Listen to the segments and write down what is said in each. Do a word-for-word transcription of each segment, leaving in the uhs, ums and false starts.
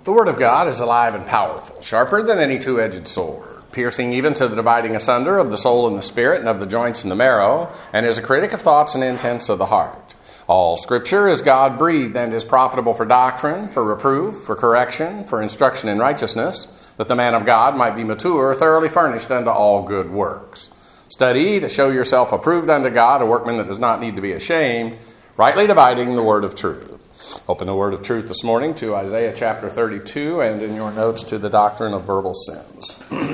The Word of God is alive and powerful, sharper than any two-edged sword, piercing even to the dividing asunder of the soul and the spirit and of the joints and the marrow, and is a critic of thoughts and intents of the heart. All Scripture is God-breathed and is profitable for doctrine, for reproof, for correction, for instruction in righteousness, that the man of God might be mature, thoroughly furnished unto all good works. Study to show yourself approved unto God, a workman that does not need to be ashamed, rightly dividing the word of truth. Open the word of truth this morning to Isaiah chapter thirty-two, and in your notes to the doctrine of verbal sins.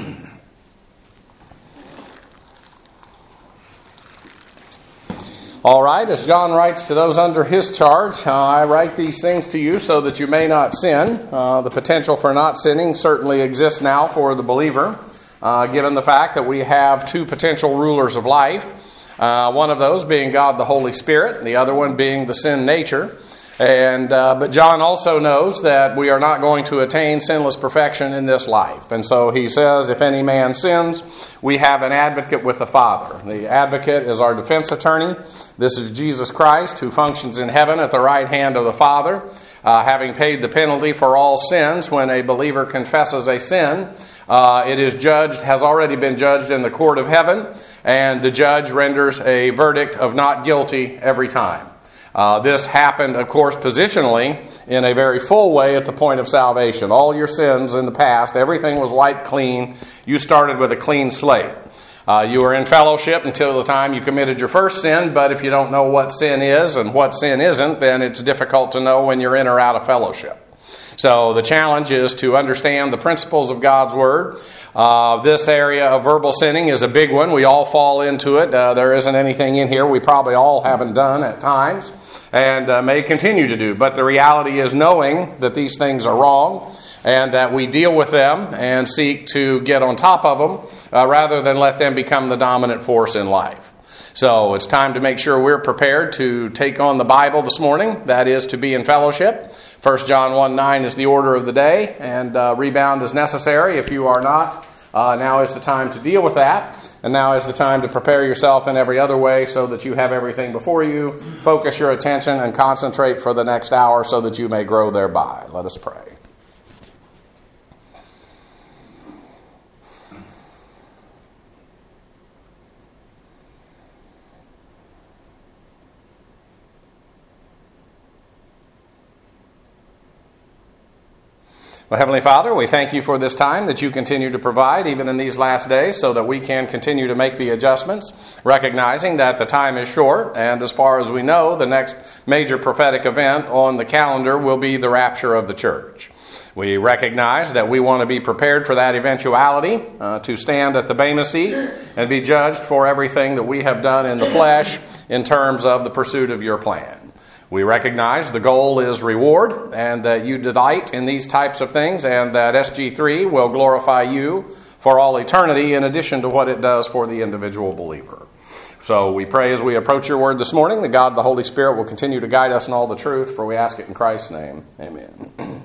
All right, as John writes to those under his charge, uh, I write these things to you so that you may not sin. Uh, the potential for not sinning certainly exists now for the believer, uh, given the fact that we have two potential rulers of life, uh, one of those being God the Holy Spirit, and the other one being the sin nature. And uh, but John also knows that we are not going to attain sinless perfection in this life. And so he says, if any man sins, we have an advocate with the Father. The advocate is our defense attorney. This is Jesus Christ, who functions in heaven at the right hand of the Father, uh, having paid the penalty for all sins. When a believer confesses a sin, uh, it is judged, has already been judged in the court of heaven, and the judge renders a verdict of not guilty every time. Uh, this happened, of course, positionally in a very full way at the point of salvation. All your sins in the past, everything was wiped clean. You started with a clean slate. Uh, you were in fellowship until the time you committed your first sin, but if you don't know what sin is and what sin isn't, then it's difficult to know when you're in or out of fellowship. So the challenge is to understand the principles of God's Word. Uh, this area of verbal sinning is a big one. We all fall into it. Uh, there isn't anything in here we probably all haven't done at times and uh, may continue to do. But the reality is knowing that these things are wrong and that we deal with them and seek to get on top of them uh, rather than let them become the dominant force in life. So it's time to make sure we're prepared to take on the Bible this morning. That is, to be in fellowship. First John one nine is the order of the day, and uh, rebound is necessary. If you are not, uh, now is the time to deal with that. And now is the time to prepare yourself in every other way so that you have everything before you. Focus your attention and concentrate for the next hour so that you may grow thereby. Let us pray. Well, Heavenly Father, we thank you for this time that you continue to provide even in these last days so that we can continue to make the adjustments, recognizing that the time is short, and as far as we know, the next major prophetic event on the calendar will be the rapture of the church. We recognize that we want to be prepared for that eventuality, uh, to stand at the Bema seat and be judged for everything that we have done in the flesh in terms of the pursuit of your plan. We recognize the goal is reward and that you delight in these types of things and that S G three will glorify you for all eternity in addition to what it does for the individual believer. So we pray as we approach your word this morning that God the Holy Spirit will continue to guide us in all the truth, for we ask it in Christ's name. Amen.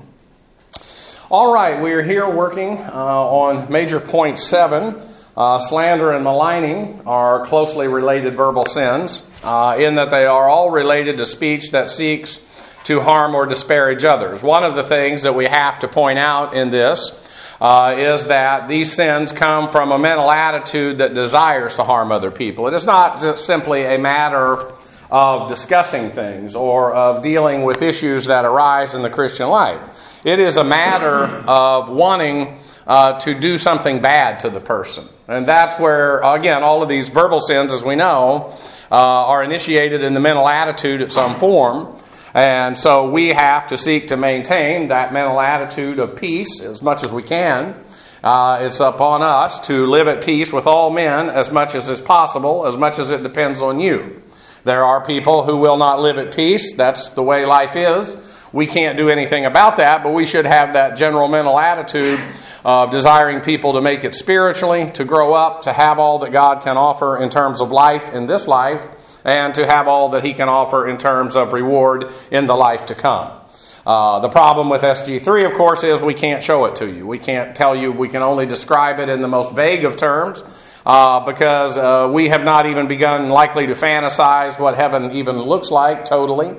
All right, we are here working uh, on major point seven. Uh, slander and maligning are closely related verbal sins, uh, in that they are all related to speech that seeks to harm or disparage others. One of the things that we have to point out in this uh, is that these sins come from a mental attitude that desires to harm other people. It is not just simply a matter of discussing things or of dealing with issues that arise in the Christian life. It is a matter of wanting Uh, to do something bad to the person. And that's where, again, all of these verbal sins, as we know, uh, are initiated in the mental attitude at some form. And so we have to seek to maintain that mental attitude of peace as much as we can. Uh, it's upon us to live at peace with all men as much as is possible, as much as it depends on you. There are people who will not live at peace. That's the way life is. We can't do anything about that, but we should have that general mental attitude of desiring people to make it spiritually, to grow up, to have all that God can offer in terms of life in this life, and to have all that He can offer in terms of reward in the life to come. Uh, the problem with S G three, of course, is we can't show it to you. We can't tell you. We can only describe it in the most vague of terms uh, because uh, we have not even begun likely to fantasize what heaven even looks like totally.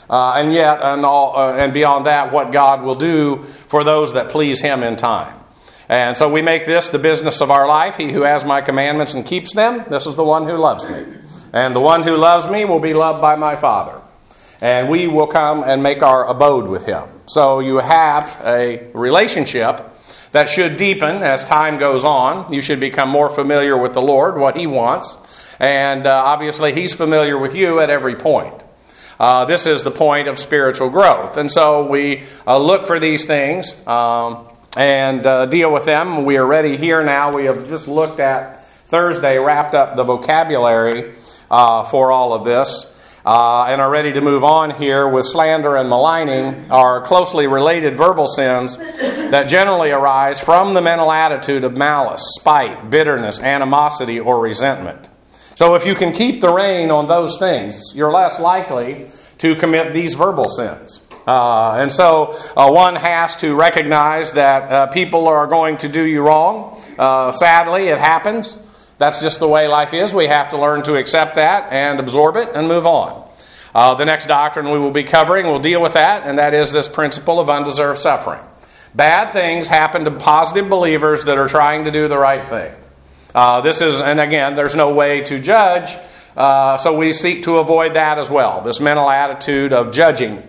uh, and yet, and, all, uh, and beyond that, what God will do for those that please Him in time. And so we make this the business of our life. He who has my commandments and keeps them, this is the one who loves me. And the one who loves me will be loved by my Father. And we will come and make our abode with Him. So you have a relationship that should deepen as time goes on. You should become more familiar with the Lord, what He wants. And uh, obviously He's familiar with you at every point. Uh, this is the point of spiritual growth. And so we uh, look for these things um, and uh, deal with them. We are ready here now. We have just looked at Thursday, wrapped up the vocabulary uh, for all of this. Uh, and are ready to move on here with slander and maligning, are closely related verbal sins that generally arise from the mental attitude of malice, spite, bitterness, animosity, or resentment. So if you can keep the rein on those things, you're less likely to commit these verbal sins. Uh, and so uh, one has to recognize that uh, people are going to do you wrong. Uh, sadly, it happens. That's just the way life is. We have to learn to accept that and absorb it and move on. Uh, the next doctrine we will be covering will deal with that, and that is this principle of undeserved suffering. Bad things happen to positive believers that are trying to do the right thing. Uh, this is, and again, there's no way to judge, uh, so we seek to avoid that as well, this mental attitude of judging.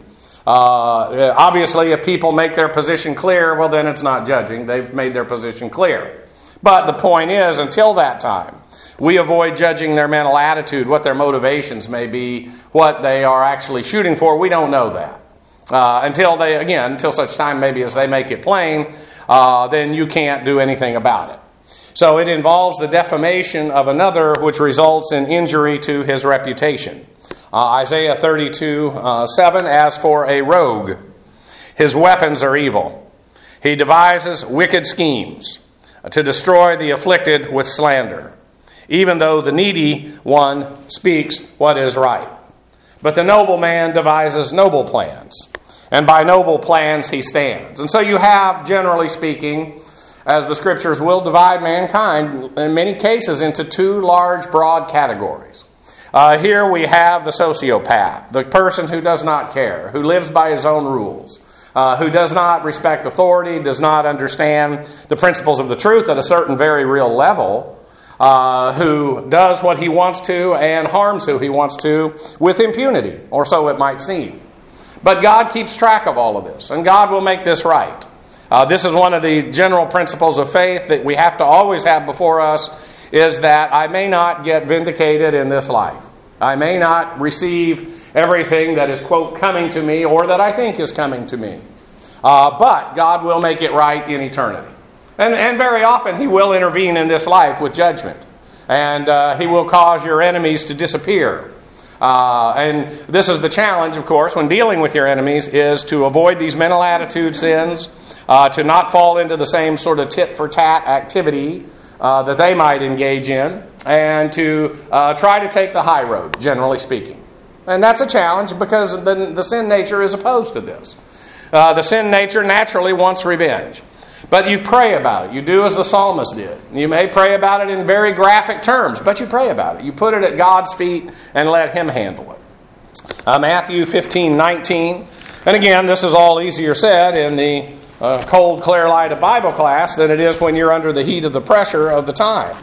Uh, obviously, if people make their position clear, well, then it's not judging. They've made their position clear. But the point is, until that time, we avoid judging their mental attitude, what their motivations may be, what they are actually shooting for. We don't know that. Uh, until they, again, until such time maybe as they make it plain, uh, then you can't do anything about it. So it involves the defamation of another, which results in injury to his reputation. Uh, Isaiah thirty-two, uh, seven, as for a rogue, his weapons are evil. He devises wicked schemes to destroy the afflicted with slander, even though the needy one speaks what is right. But the noble man devises noble plans, and by noble plans he stands. And so you have, generally speaking, as the Scriptures will divide mankind in many cases into two large, broad categories. Uh, here we have the sociopath, the person who does not care, who lives by his own rules. Uh, who does not respect authority, does not understand the principles of the truth at a certain very real level, uh, who does what he wants to and harms who he wants to with impunity, or so it might seem. But God keeps track of all of this, and God will make this right. Uh, this is one of the general principles of faith that we have to always have before us, is that I may not get vindicated in this life. I may not receive everything that is, quote, coming to me or that I think is coming to me. Uh, but God will make it right in eternity. And, and very often He will intervene in this life with judgment. And uh, He will cause your enemies to disappear. Uh, and this is the challenge, of course, when dealing with your enemies, is to avoid these mental attitude sins, uh, to not fall into the same sort of tit-for-tat activity Uh, that they might engage in, and to uh, try to take the high road, generally speaking. And that's a challenge because the, the sin nature is opposed to this. Uh, the sin nature naturally wants revenge. But you pray about it. You do as the psalmist did. You may pray about it in very graphic terms, but you pray about it. You put it at God's feet and let Him handle it. Uh, Matthew fifteen nineteen. And again, this is all easier said in the Uh, cold, clear light of Bible class than it is when you're under the heat of the pressure of the time.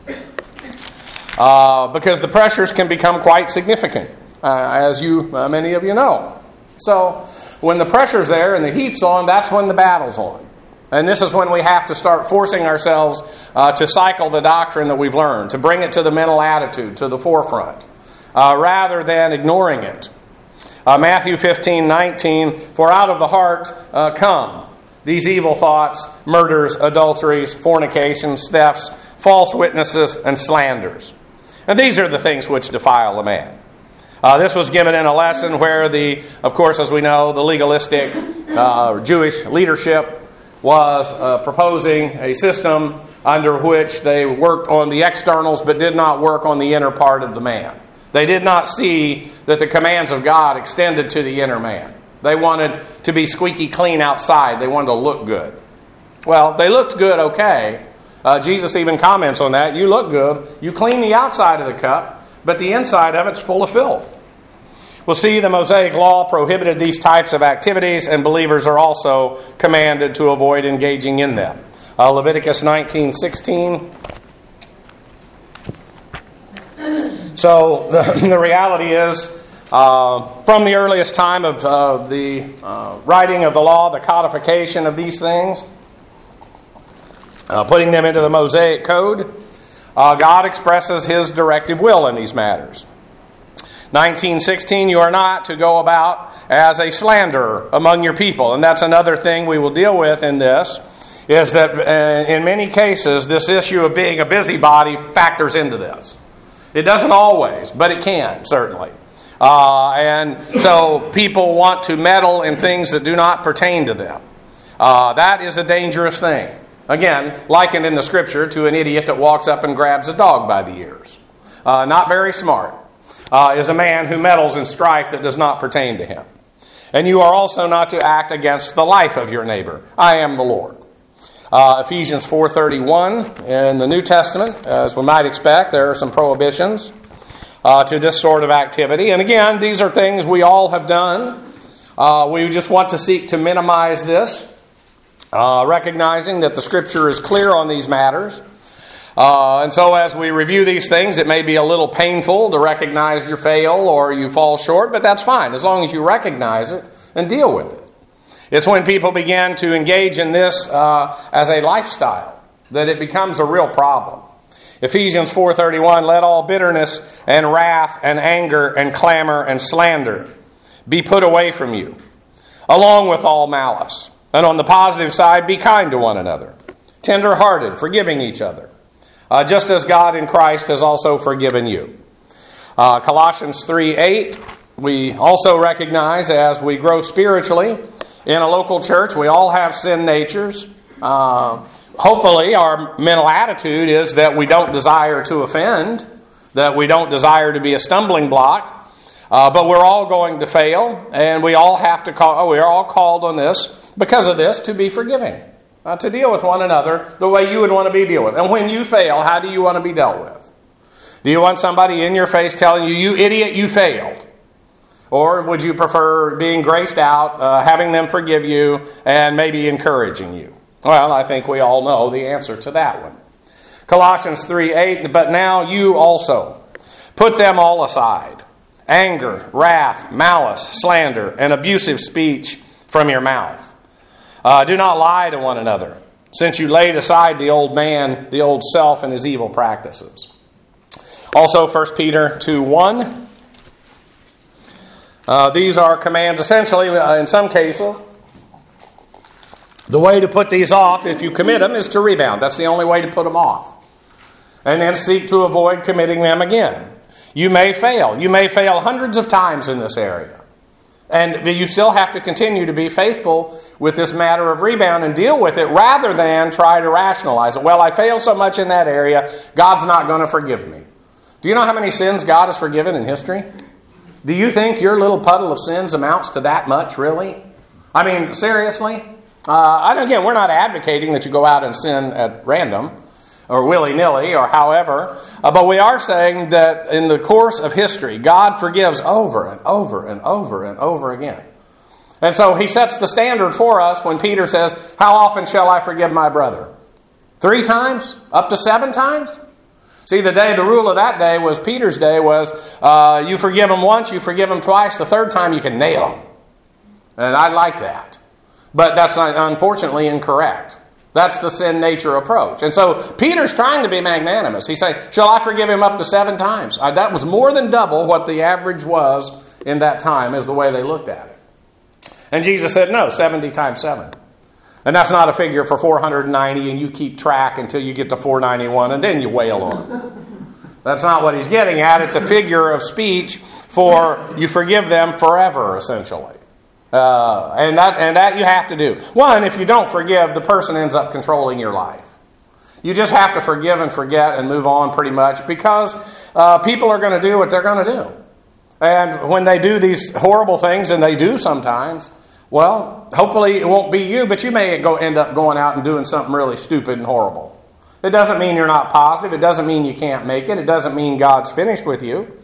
Uh, because the pressures can become quite significant, uh, as you, uh, many of you know. So, when the pressure's there and the heat's on, that's when the battle's on. And this is when we have to start forcing ourselves uh, to cycle the doctrine that we've learned, to bring it to the mental attitude, to the forefront, uh, rather than ignoring it. Uh, Matthew fifteen nineteen, for out of the heart uh, come these evil thoughts, murders, adulteries, fornications, thefts, false witnesses, and slanders. And these are the things which defile a man. Uh, this was given in a lesson where the, of course, as we know, the legalistic uh, Jewish leadership was uh, proposing a system under which they worked on the externals but did not work on the inner part of the man. They did not see that the commands of God extended to the inner man. They wanted to be squeaky clean outside. They wanted to look good. Well, they looked good, okay. Uh, Jesus even comments on that. You look good. You clean the outside of the cup, but the inside of it's full of filth. Well, see, the Mosaic Law prohibited these types of activities, and believers are also commanded to avoid engaging in them. Uh, Leviticus nineteen sixteen. So the, the reality is, uh, from the earliest time of uh, the uh, writing of the law, the codification of these things, uh, putting them into the Mosaic Code, uh, God expresses His directive will in these matters. nineteen sixteen, you are not to go about as a slanderer among your people. And that's another thing we will deal with in this, is that uh, in many cases, this issue of being a busybody factors into this. It doesn't always, but it can, certainly. Uh, and so people want to meddle in things that do not pertain to them. Uh, that is a dangerous thing. Again, likened in the Scripture to an idiot that walks up and grabs a dog by the ears. Uh, not very smart. Uh, is a man who meddles in strife that does not pertain to him. And you are also not to act against the life of your neighbor. I am the Lord. Uh, Ephesians four thirty-one in the New Testament, as we might expect, there are some prohibitions uh, to this sort of activity. And again, these are things we all have done. Uh, we just want to seek to minimize this, uh, recognizing that the Scripture is clear on these matters. Uh, and so as we review these things, it may be a little painful to recognize you fail or you fall short, but that's fine as long as you recognize it and deal with it. It's when people begin to engage in this uh, as a lifestyle that it becomes a real problem. Ephesians four thirty-one, let all bitterness and wrath and anger and clamor and slander be put away from you, along with all malice. And on the positive side, be kind to one another, tender-hearted, forgiving each other. Uh, just as God in Christ has also forgiven you. Uh, Colossians three eight, we also recognize as we grow spiritually in a local church, we all have sin natures. Uh, hopefully our mental attitude is that we don't desire to offend, that we don't desire to be a stumbling block, uh, but we're all going to fail, and we all have to call, we are all called on this, because of this, to be forgiving. Uh, to deal with one another the way you would want to be dealt with. And when you fail, how do you want to be dealt with? Do you want somebody in your face telling you, you idiot, you failed? Or would you prefer being graced out, uh, having them forgive you, and maybe encouraging you? Well, I think we all know the answer to that one. Colossians three eight, but now you also put them all aside. Anger, wrath, malice, slander, and abusive speech from your mouth. Uh, do not lie to one another, since you laid aside the old man, the old self, and his evil practices. Also, First Peter two one. Uh, these are commands, essentially, uh, in some cases. The way to put these off, if you commit them, is to rebound. That's the only way to put them off. And then seek to avoid committing them again. You may fail. You may fail hundreds of times in this area. And you still have to continue to be faithful with this matter of rebound and deal with it rather than try to rationalize it. Well, I failed so much in that area, God's not going to forgive me. Do you know how many sins God has forgiven in history? Do you think your little puddle of sins amounts to that much, really? I mean, seriously? Uh, and again, we're not advocating that you go out and sin at random or willy-nilly or however, uh, but we are saying that in the course of history, God forgives over and over and over and over again. And so He sets the standard for us when Peter says, how often shall I forgive my brother? Three times? Up to seven times? See, the day, the rule of that day was, Peter's day was, uh, you forgive him once, you forgive him twice, the third time you can nail him. And I like that. But that's not, unfortunately incorrect. That's the sin nature approach. And so Peter's trying to be magnanimous. He's saying, shall I forgive him up to seven times? Uh, that was more than double what the average was in that time, is the way they looked at it. And Jesus said, no, seventy times seven. And that's not a figure for four hundred ninety and you keep track until you get to four ninety-one and then you wail on it. That's not what He's getting at. It's a figure of speech for you forgive them forever, essentially. Uh, and that and that you have to do. One, if you don't forgive, the person ends up controlling your life. You just have to forgive and forget and move on pretty much, because uh, people are going to do what they're going to do. And when they do these horrible things, and they do sometimes, well, hopefully it won't be you, but you may go end up going out and doing something really stupid and horrible. It doesn't mean you're not positive. It doesn't mean you can't make it. It doesn't mean God's finished with you.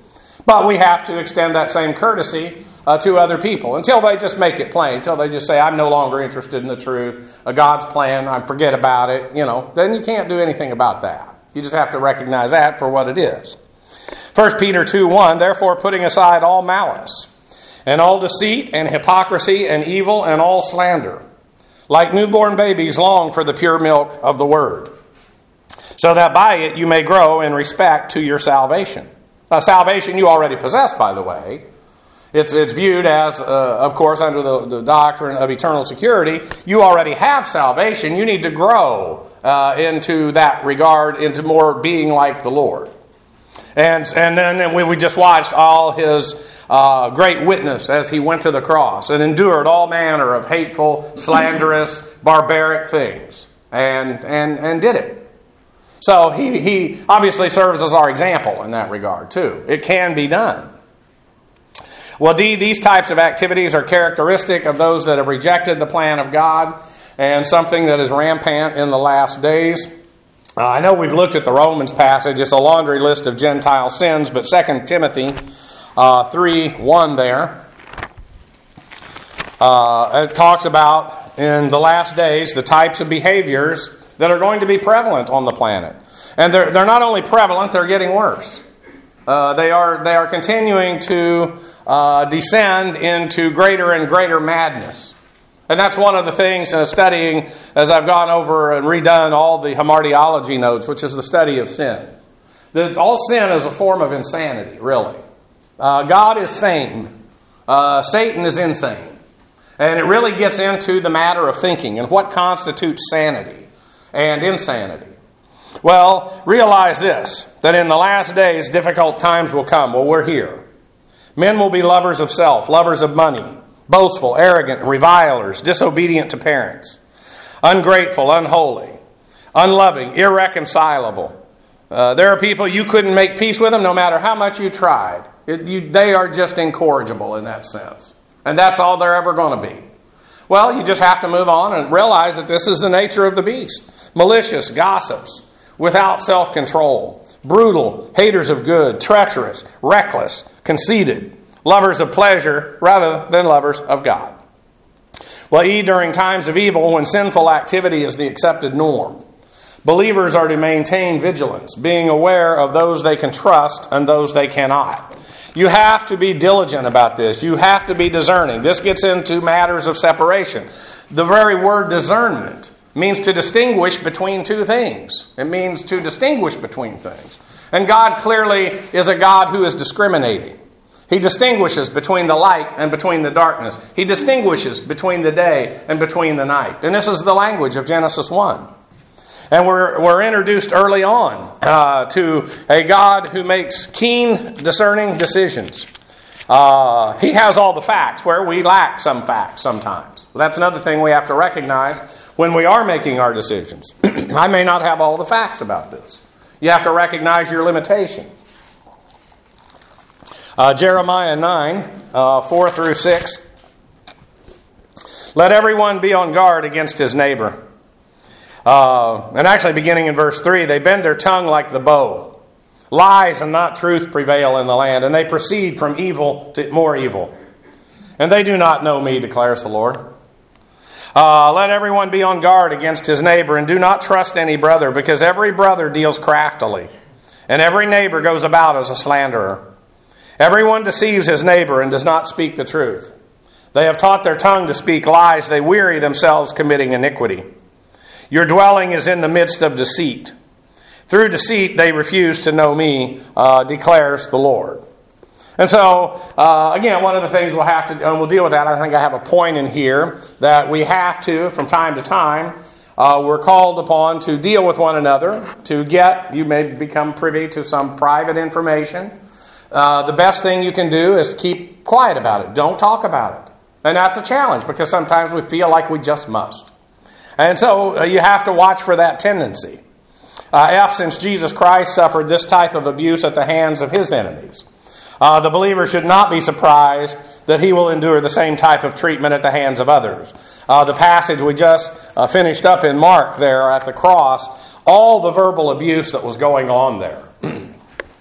But we have to extend that same courtesy uh, to other people until they just make it plain, until they just say, I'm no longer interested in the truth, uh, God's plan, I forget about it, you know. Then you can't do anything about that. You just have to recognize that for what it is. First Peter two one, therefore putting aside all malice, and all deceit, and hypocrisy, and evil, and all slander, like newborn babies long for the pure milk of the word, so that by it you may grow in respect to your salvation. Now, salvation you already possess, by the way. It's it's viewed as, uh, of course, under the, the doctrine of eternal security. You already have salvation. You need to grow uh, into that regard, into more being like the Lord. And and then we, we just watched all his uh, great witness as he went to the cross and endured all manner of hateful, slanderous, barbaric things, and and and did it. So he, he obviously serves as our example in that regard, too. It can be done. Well, D, these types of activities are characteristic of those that have rejected the plan of God and something that is rampant in the last days. Uh, I know we've looked at the Romans passage. It's a laundry list of Gentile sins, but Second Timothy uh, three one there, uh, it talks about in the last days the types of behaviors that are going to be prevalent on the planet. And they're, they're not only prevalent, they're getting worse. Uh, they are they are continuing to uh, descend into greater and greater madness. And that's one of the things uh, studying, as I've gone over and redone all the hamartiology notes, which is the study of sin. That all sin is a form of insanity, really. Uh, God is sane. Uh, Satan is insane. And it really gets into the matter of thinking and what constitutes sanity and insanity. Well, realize this, that in the last days, difficult times will come. Well, we're here. Men will be lovers of self, lovers of money, boastful, arrogant, revilers, disobedient to parents, ungrateful, unholy, unloving, irreconcilable. Uh, there are people you couldn't make peace with them no matter how much you tried. It, you, they are just incorrigible in that sense. And that's all they're ever going to be. Well, you just have to move on and realize that this is the nature of the beast. Malicious, gossips, without self-control, brutal, haters of good, treacherous, reckless, conceited, lovers of pleasure rather than lovers of God. Well, E, during times of evil, when sinful activity is the accepted norm, believers are to maintain vigilance, being aware of those they can trust and those they cannot. You have to be diligent about this. You have to be discerning. This gets into matters of separation. The very word discernment means to distinguish between two things. It means to distinguish between things. And God clearly is a God who is discriminating. He distinguishes between the light and between the darkness. He distinguishes between the day and between the night. And this is the language of Genesis one. And we're, we're introduced early on uh, to a God who makes keen, discerning decisions. Uh, he has all the facts where we lack some facts sometimes. Well, that's another thing we have to recognize when we are making our decisions. I may not have all the facts about this. You have to recognize your limitation. Uh, Jeremiah nine, uh, four through six. Let everyone be on guard against his neighbor. Uh, and actually beginning in verse three, they bend their tongue like the bow. Lies and not truth prevail in the land, and they proceed from evil to more evil. And they do not know me, declares the Lord. Uh, let everyone be on guard against his neighbor, and do not trust any brother, because every brother deals craftily, and every neighbor goes about as a slanderer. Everyone deceives his neighbor and does not speak the truth. They have taught their tongue to speak lies. They weary themselves committing iniquity. Your dwelling is in the midst of deceit. Through deceit they refuse to know me, uh, declares the Lord. And so, uh, again, one of the things we'll have to, and we'll deal with that, I think I have a point in here, that we have to, from time to time, uh, we're called upon to deal with one another, to get, you may become privy to some private information. Uh, the best thing you can do is keep quiet about it. Don't talk about it. And that's a challenge, because sometimes we feel like we just must. And so uh, you have to watch for that tendency. Uh, F, since Jesus Christ suffered this type of abuse at the hands of his enemies, Uh, the believer should not be surprised that he will endure the same type of treatment at the hands of others. Uh, the passage we just uh, finished up in Mark there at the cross, all the verbal abuse that was going on there.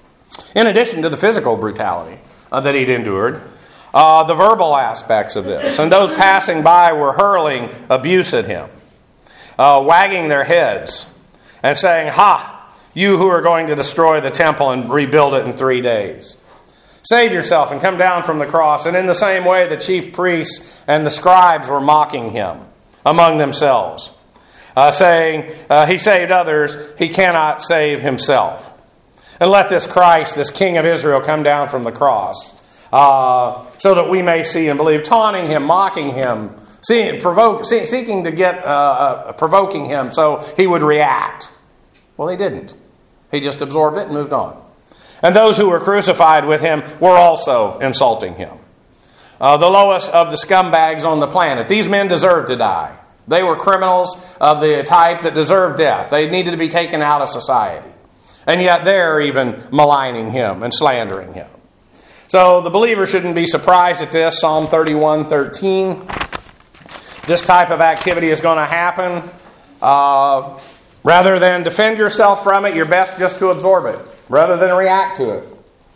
In addition to the physical brutality uh, that he'd endured, uh, the verbal aspects of this. And those passing by were hurling abuse at him, uh, wagging their heads and saying, "Ha, you who are going to destroy the temple and rebuild it in three days. Save yourself and come down from the cross." And in the same way, the chief priests and the scribes were mocking him among themselves, uh, saying, uh, "He saved others, he cannot save himself. And let this Christ, this King of Israel, come down from the cross, uh, so that we may see and believe," taunting him, mocking him, see, provoke, see, seeking to get, uh, uh, provoking him so he would react. Well, he didn't. He just absorbed it and moved on. And those who were crucified with him were also insulting him. Uh, the lowest of the scumbags on the planet. These men deserved to die. They were criminals of the type that deserved death. They needed to be taken out of society. And yet they're even maligning him and slandering him. So the believer shouldn't be surprised at this. Psalm thirty-one thirteen. This type of activity is going to happen. Uh, rather than defend yourself from it, you're best just to absorb it, rather than react to it.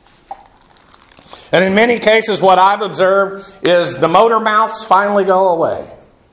And in many cases, what I've observed is the motor mouths finally go away.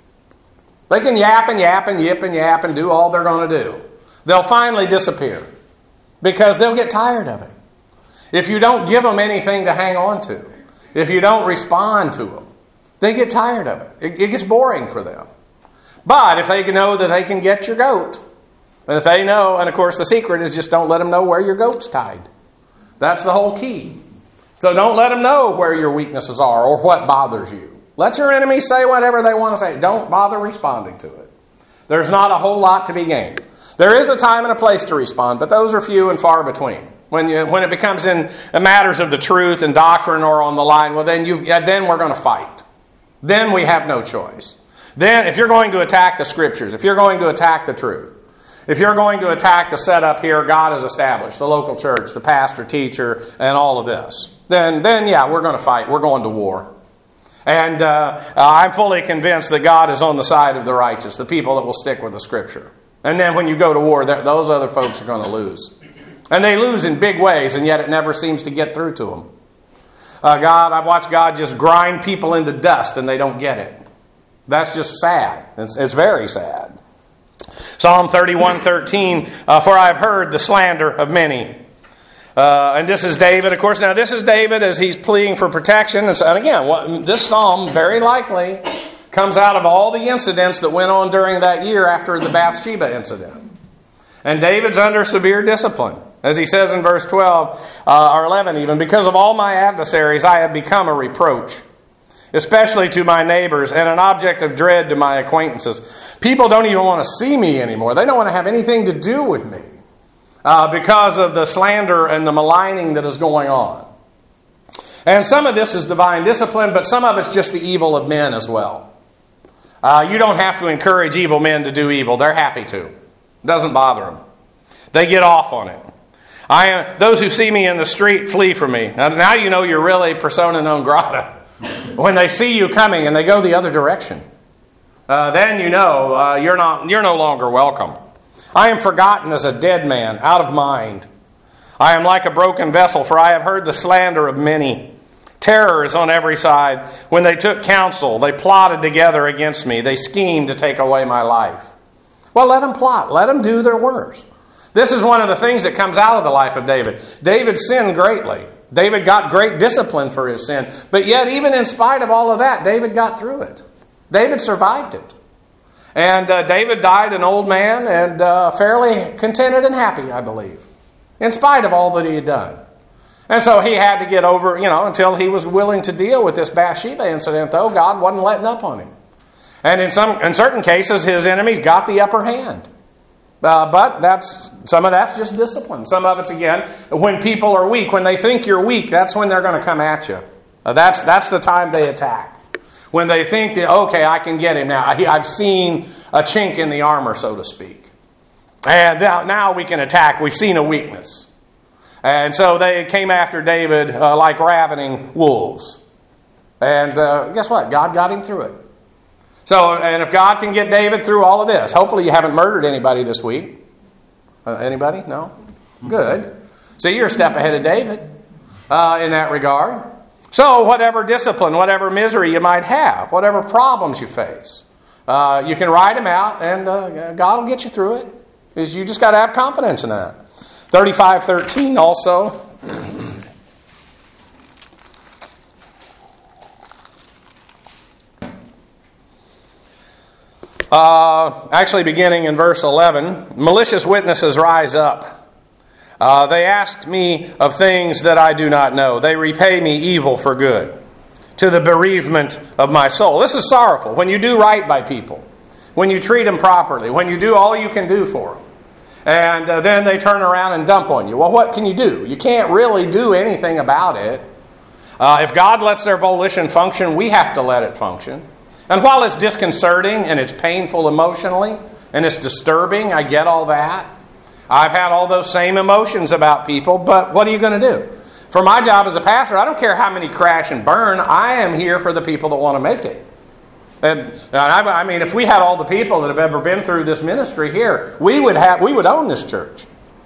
They can yap and yap and yip and yap and do all they're going to do. They'll finally disappear because they'll get tired of it. If you don't give them anything to hang on to, if you don't respond to them, they get tired of it. It, it gets boring for them. But if they know that they can get your goat, and if they know, and of course the secret is just don't let them know where your goat's tied. That's the whole key. So don't let them know where your weaknesses are or what bothers you. Let your enemies say whatever they want to say. Don't bother responding to it. There's not a whole lot to be gained. There is a time and a place to respond, but those are few and far between. When you, when it becomes in matters of the truth and doctrine or on the line, well then you yeah, then we're going to fight. Then we have no choice. Then if you're going to attack the Scriptures, if you're going to attack the truth, if you're going to attack the setup here God has established, the local church, the pastor, teacher, and all of this, then, then yeah, we're going to fight. We're going to war. And uh, I'm fully convinced that God is on the side of the righteous, the people that will stick with the Scripture. And then when you go to war, those other folks are going to lose. And they lose in big ways, and yet it never seems to get through to them. Uh, God, I've watched God just grind people into dust, and they don't get it. That's just sad. It's, it's very sad. Psalm thirty-one thirteen, uh, "For I have heard the slander of many." Uh, and this is David, of course. Now, this is David as he's pleading for protection. And, so, and again, what, this psalm very likely comes out of all the incidents that went on during that year after the Bathsheba incident. And David's under severe discipline. As he says in verse twelve, uh, or eleven even, "Because of all my adversaries I have become a reproach, especially to my neighbors, and an object of dread to my acquaintances." People don't even want to see me anymore. They don't want to have anything to do with me uh, because of the slander and the maligning that is going on. And some of this is divine discipline, but some of it's just the evil of men as well. Uh, you don't have to encourage evil men to do evil. They're happy to. It doesn't bother them. They get off on it. I am, those who see me in the street flee from me. Now, now you know you're really persona non grata. When they see you coming and they go the other direction, uh, then you know uh, you're not you're no longer welcome. "I am forgotten as a dead man, out of mind. I am like a broken vessel, for I have heard the slander of many. Terror is on every side. When they took counsel, they plotted together against me. They schemed to take away my life." Well, let them plot. Let them do their worst. This is one of the things that comes out of the life of David. David sinned greatly. David got great discipline for his sin. But yet, even in spite of all of that, David got through it. David survived it. And uh, David died an old man and uh, fairly contented and happy, I believe, in spite of all that he had done. And so he had to get over, you know, until he was willing to deal with this Bathsheba incident, though, God wasn't letting up on him. And in some, in certain cases, his enemies got the upper hand. Uh, but that's some of that's just discipline. Some of it's, again, when people are weak. When they think you're weak, that's when they're going to come at you. Uh, that's that's the time they attack. When they think that, okay, I can get him now. I, I've seen a chink in the armor, so to speak. And now, now we can attack. We've seen a weakness. And so they came after David uh, like ravening wolves. And uh, guess what? God got him through it. So, and if God can get David through all of this, hopefully you haven't murdered anybody this week. Uh, anybody? No? Good. So you're a step ahead of David. uh, in that regard. So whatever discipline, whatever misery you might have, whatever problems you face, uh, you can write them out, and uh, God will get you through it. Is you just got to have confidence in that. thirty-five thirteen also. Uh, actually, beginning in verse eleven, malicious witnesses rise up. Uh, they asked me of things that I do not know. They repay me evil for good, to the bereavement of my soul. This is sorrowful. When you do right by people, when you treat them properly, when you do all you can do for them, and uh, then they turn around and dump on you. Well, what can you do? You can't really do anything about it. Uh, if God lets their volition function, we have to let it function. And while it's disconcerting and it's painful emotionally and it's disturbing, I get all that. I've had all those same emotions about people, but what are you going to do? For my job as a pastor, I don't care how many crash and burn. I am here for the people that want to make it. And, and I, I mean, if we had all the people that have ever been through this ministry here, we would have we would own this church.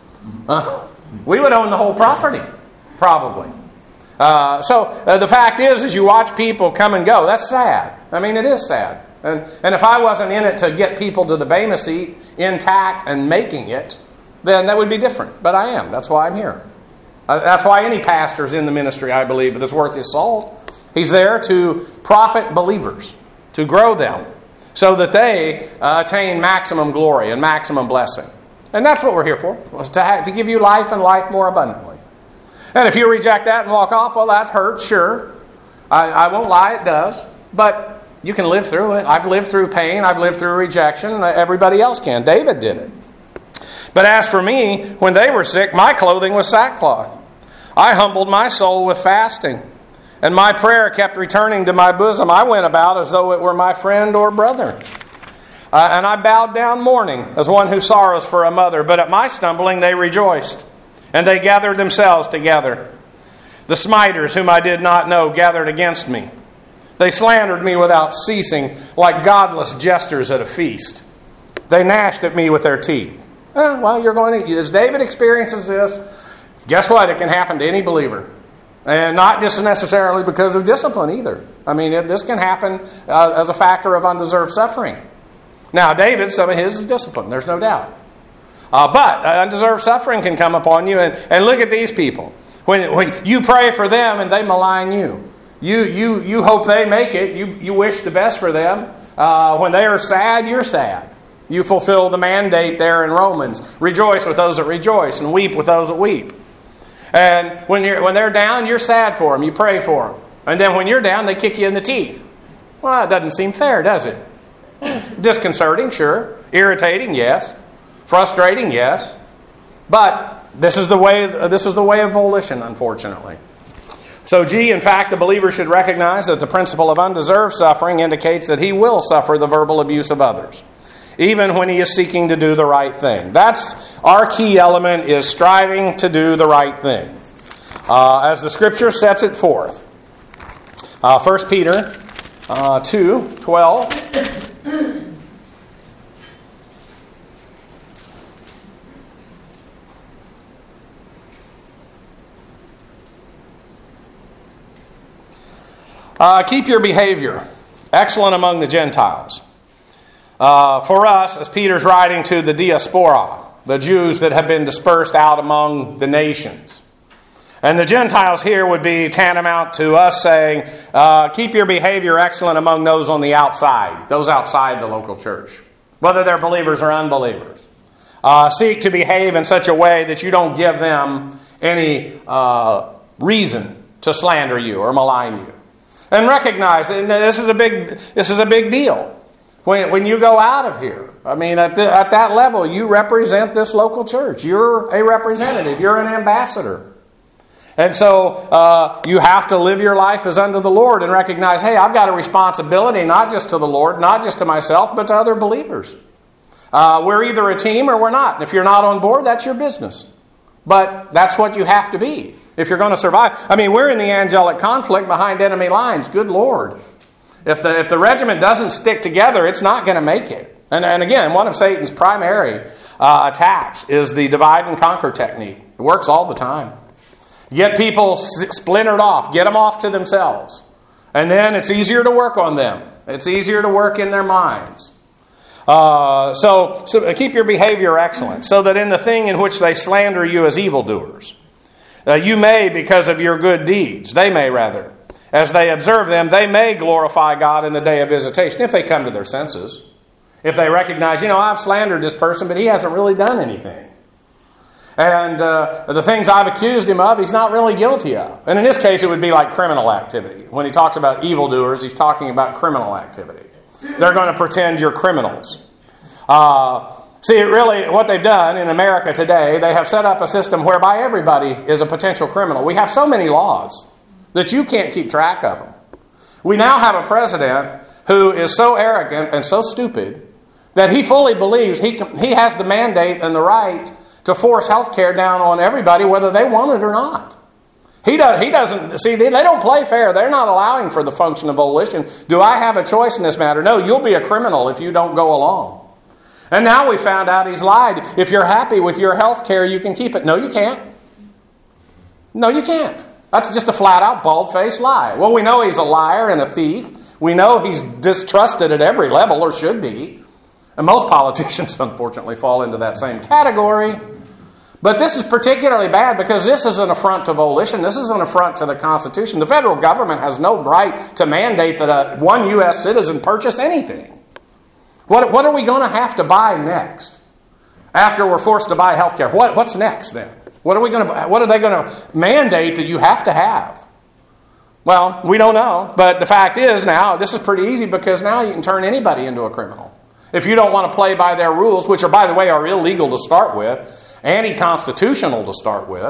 Uh, we would own the whole property, probably. Uh, so uh, the fact is, is you watch people come and go. That's sad. I mean, it is sad. And, and if I wasn't in it to get people to the Bema seat intact and making it, then that would be different. But I am. That's why I'm here. Uh, that's why any pastor's in the ministry, I believe, that's worth his salt. He's there to profit believers, to grow them, so that they uh, attain maximum glory and maximum blessing. And that's what we're here for, to, ha- to give you life and life more abundantly. And if you reject that and walk off, well, that hurts, sure. I, I won't lie, it does. But you can live through it. I've lived through pain. I've lived through rejection. Everybody else can. David did it. But as for me, when they were sick, my clothing was sackcloth. I humbled my soul with fasting, and my prayer kept returning to my bosom. I went about as though it were my friend or brother. Uh, and I bowed down mourning as one who sorrows for a mother. But at my stumbling they rejoiced, and they gathered themselves together. The smiters, whom I did not know, gathered against me. They slandered me without ceasing, like godless jesters at a feast. They gnashed at me with their teeth. Eh, well, you're going to, as David experiences this, guess what? It can happen to any believer. And not just necessarily because of discipline either. I mean, it, this can happen uh, as a factor of undeserved suffering. Now, David, some of his is discipline, there's no doubt. Uh, but uh, undeserved suffering can come upon you. And, and look at these people. When, when you pray for them and they malign you, you you you hope they make it. You, you wish the best for them. Uh, when they are sad, you're sad. You fulfill the mandate there in Romans. Rejoice with those that rejoice and weep with those that weep. And when you're when they're down, you're sad for them. You pray for them. And then when you're down, they kick you in the teeth. Well, it doesn't seem fair, does it? Disconcerting, sure. Irritating, yes. Frustrating, yes. But this is the way this is the way of volition, unfortunately. So G, in fact, the believer should recognize that the principle of undeserved suffering indicates that he will suffer the verbal abuse of others, even when he is seeking to do the right thing. That's our key element, is striving to do the right thing. Uh, as the Scripture sets it forth. Uh, First Peter uh, two twelve. Uh, keep your behavior excellent among the Gentiles. Uh, for us, as Peter's writing to the diaspora, the Jews that have been dispersed out among the nations. And the Gentiles here would be tantamount to us saying, uh, keep your behavior excellent among those on the outside, those outside the local church, whether they're believers or unbelievers. Uh, seek to behave in such a way that you don't give them any uh, reason to slander you or malign you. And recognize, and this is a big, this is a big deal. When, when you go out of here, I mean, at, the, at that level, you represent this local church. You're a representative. You're an ambassador. And so uh, you have to live your life as unto the Lord and recognize, hey, I've got a responsibility not just to the Lord, not just to myself, but to other believers. Uh, we're either a team or we're not. And if you're not on board, that's your business. But that's what you have to be if you're going to survive. I mean, we're in the angelic conflict behind enemy lines. Good Lord. If the if the regiment doesn't stick together, it's not going to make it. And, and again, one of Satan's primary uh, attacks is the divide and conquer technique. It works all the time. Get people splintered off. Get them off to themselves. And then it's easier to work on them. It's easier to work in their minds. Uh, so, so keep your behavior excellent, so that in the thing in which they slander you as evildoers, uh, you may, because of your good deeds, they may rather, as they observe them, they may glorify God in the day of visitation, if they come to their senses. If they recognize, you know, I've slandered this person, but he hasn't really done anything. And uh, the things I've accused him of, he's not really guilty of. And in this case, it would be like criminal activity. When he talks about evildoers, he's talking about criminal activity. They're going to pretend you're criminals. Uh, see, really, what they've done in America today, they have set up a system whereby everybody is a potential criminal. We have so many laws that you can't keep track of them. We now have a president who is so arrogant and so stupid that he fully believes he he has the mandate and the right to force health care down on everybody, whether they want it or not. He, does, he doesn't, see, they, they don't play fair. They're not allowing for the function of volition. Do I have a choice in this matter? No, you'll be a criminal if you don't go along. And now we found out he's lied. If you're happy with your health care, you can keep it. No, you can't. No, you can't. That's just a flat-out, bald-faced lie. Well, we know he's a liar and a thief. We know he's distrusted at every level, or should be. And most politicians, unfortunately, fall into that same category. But this is particularly bad because this is an affront to volition. This is an affront to the Constitution. The federal government has no right to mandate that a, one U S citizen purchase anything. What, what are we going to have to buy next after we're forced to buy health care? What, what's next then? What are we going to? What are they going to mandate that you have to have? Well, we don't know. But the fact is now, this is pretty easy because now you can turn anybody into a criminal. If you don't want to play by their rules, which are, by the way, are illegal to start with, anti-constitutional to start with.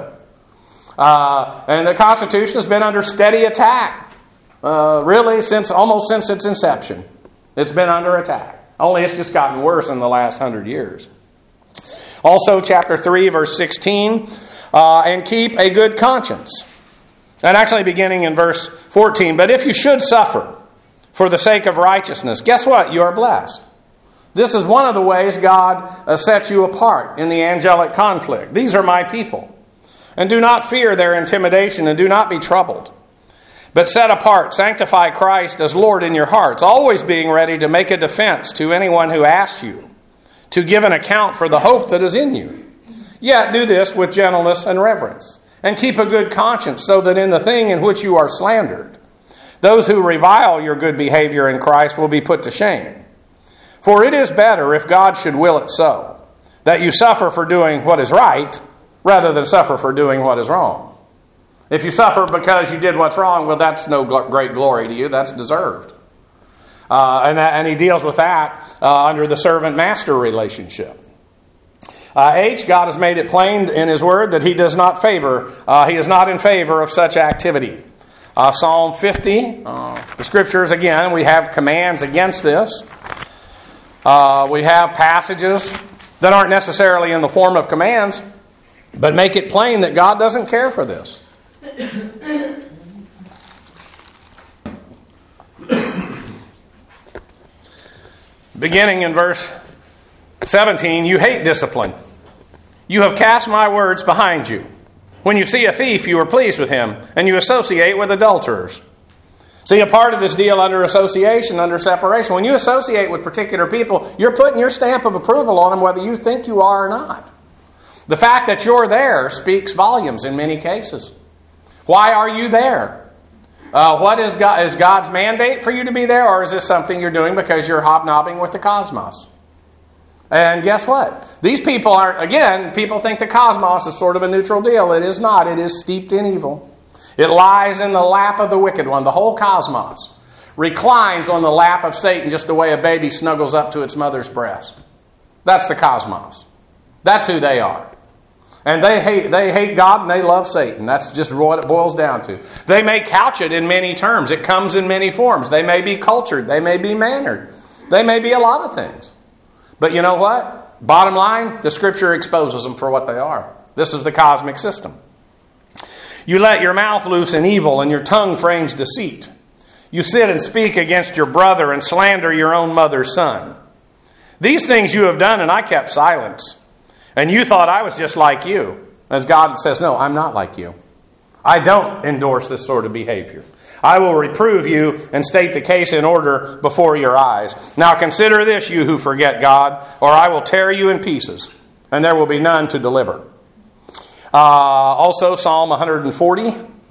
Uh, and the Constitution has been under steady attack, uh, really, since almost since its inception. It's been under attack. Only it's just gotten worse in the last hundred years. Also, chapter three, verse sixteen, uh, and keep a good conscience. And actually beginning in verse fourteen, but if you should suffer for the sake of righteousness, guess what? You are blessed. This is one of the ways God uh, sets you apart in the angelic conflict. These are my people. And do not fear their intimidation, and do not be troubled. But set apart, sanctify Christ as Lord in your hearts, always being ready to make a defense to anyone who asks you, to give an account for the hope that is in you. Yet do this with gentleness and reverence, and keep a good conscience, so that in the thing in which you are slandered, those who revile your good behavior in Christ will be put to shame. For it is better, if God should will it so, that you suffer for doing what is right, rather than suffer for doing what is wrong. If you suffer because you did what's wrong, well, that's no great glory to you. That's deserved. Uh, and, and he deals with that uh, under the servant-master relationship. Uh, H, God has made it plain in His Word that He does not favor, uh, He is not in favor of such activity. Uh, Psalm fifty, uh, the Scriptures, again, we have commands against this. Uh, we have passages that aren't necessarily in the form of commands, but make it plain that God doesn't care for this. Beginning in verse seventeen, you hate discipline. You have cast my words behind you. When you see a thief, you are pleased with him, and you associate with adulterers. See, a part of this deal under association, under separation, when you associate with particular people, you're putting your stamp of approval on them whether you think you are or not. The fact that you're there speaks volumes in many cases. Why are you there? Uh, what is, God, is God's mandate for you to be there, or is this something you're doing because you're hobnobbing with the cosmos? And guess what? These people are, again, people think the cosmos is sort of a neutral deal. It is not. It is steeped in evil. It lies in the lap of the wicked one. The whole cosmos reclines on the lap of Satan just the way a baby snuggles up to its mother's breast. That's the cosmos. That's who they are. And they hate, they hate God and they love Satan. That's just what it boils down to. They may couch it in many terms. It comes in many forms. They may be cultured. They may be mannered. They may be a lot of things. But you know what? Bottom line, the Scripture exposes them for what they are. This is the cosmic system. You let your mouth loose in evil, and your tongue frames deceit. You sit and speak against your brother and slander your own mother's son. These things you have done, and I kept silence. And you thought I was just like you. As God says, no, I'm not like you. I don't endorse this sort of behavior. I will reprove you and state the case in order before your eyes. Now consider this, you who forget God, or I will tear you in pieces, and there will be none to deliver. Uh, also, Psalm one forty,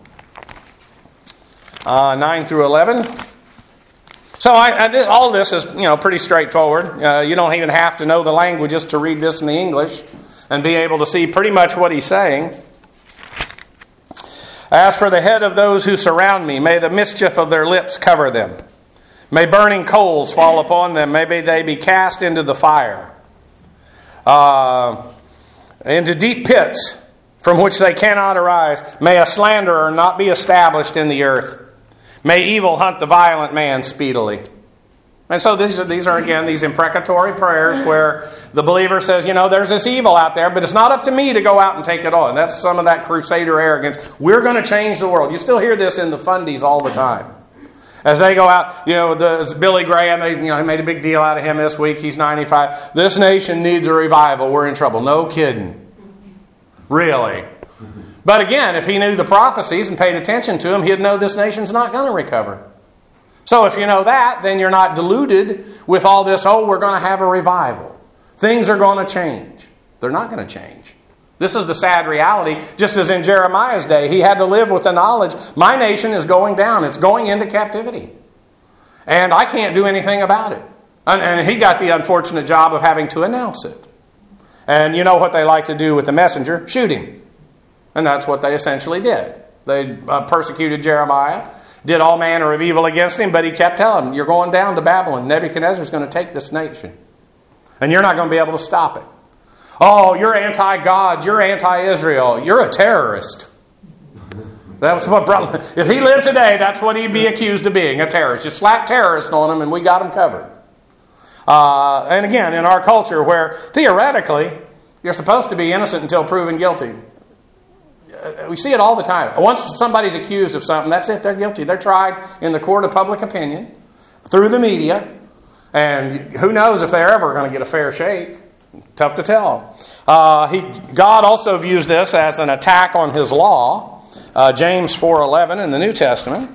uh, nine through eleven. So I, I, all this is, you know, pretty straightforward. Uh, you don't even have to know the languages to read this in the English and be able to see pretty much what he's saying. As for the head of those who surround me, may the mischief of their lips cover them. May burning coals fall upon them. Maybe they be cast into the fire. Uh, into deep pits from which they cannot arise. May a slanderer not be established in the earth. May evil hunt the violent man speedily. And so these are, these are again, these imprecatory prayers where the believer says, you know, there's this evil out there, but it's not up to me to go out and take it on. That's some of that crusader arrogance. We're going to change the world. You still hear this in the fundies all the time. As they go out, you know, the, Billy Graham, they, you know, he made a big deal out of him this week. He's ninety-five. This nation needs a revival. We're in trouble. No kidding. Really. But again, if he knew the prophecies and paid attention to them, he'd know this nation's not going to recover. So if you know that, then you're not deluded with all this, oh, we're going to have a revival. Things are going to change. They're not going to change. This is the sad reality. Just as in Jeremiah's day, he had to live with the knowledge, my nation is going down. It's going into captivity. And I can't do anything about it. And, and he got the unfortunate job of having to announce it. And you know what they like to do with the messenger? Shoot him. And that's what they essentially did. They uh, persecuted Jeremiah, did all manner of evil against him, but he kept telling them, you're going down to Babylon. Nebuchadnezzar's going to take this nation. And you're not going to be able to stop it. Oh, you're anti-God. You're anti-Israel. You're a terrorist. That's what brother. If he lived today, that's what he'd be accused of being, a terrorist. Just slap terrorist on him and we got him covered. Uh, and again, in our culture where theoretically you're supposed to be innocent until proven guilty. We see it all the time. Once somebody's accused of something, that's it. They're guilty. They're tried in the court of public opinion through the media. And who knows if they're ever going to get a fair shake. Tough to tell. Uh, he, God also views this as an attack on His law. Uh, James four eleven in the New Testament.